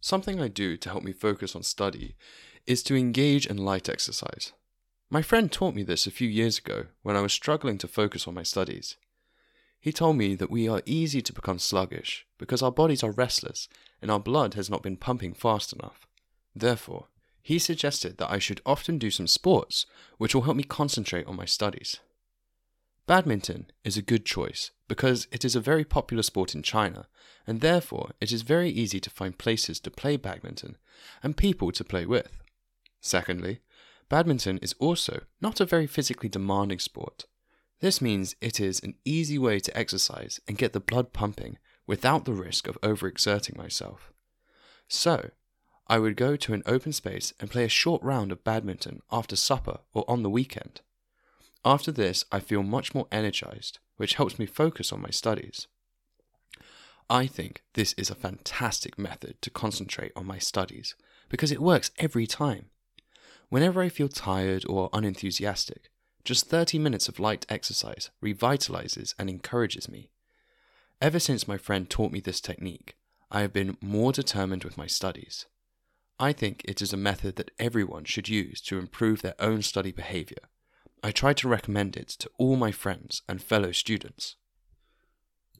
Something I do to help me focus on study is to engage in light exercise. My friend taught me this a few years ago when I was struggling to focus on my studies. He told me that we are easy to become sluggish because our bodies are restless and our blood has not been pumping fast enough. Therefore, he suggested that I should often do some sports which will help me concentrate on my studies. Badminton is a good choice because it is a very popular sport in China, and therefore it is very easy to find places to play badminton and people to play with. Secondly, badminton is also not a very physically demanding sport. This means it is an easy way to exercise and get the blood pumping without the risk of overexerting myself. So, I would go to an open space and play a short round of badminton after supper or on the weekend. After this, I feel much more energized, which helps me focus on my studies. I think this is a fantastic method to concentrate on my studies because it works every time. Whenever I feel tired or unenthusiastic, just 30 minutes of light exercise revitalizes and encourages me. Ever since my friend taught me this technique, I have been more determined with my studies. I think it is a method that everyone should use to improve their own study behavior. I try to recommend it to all my friends and fellow students.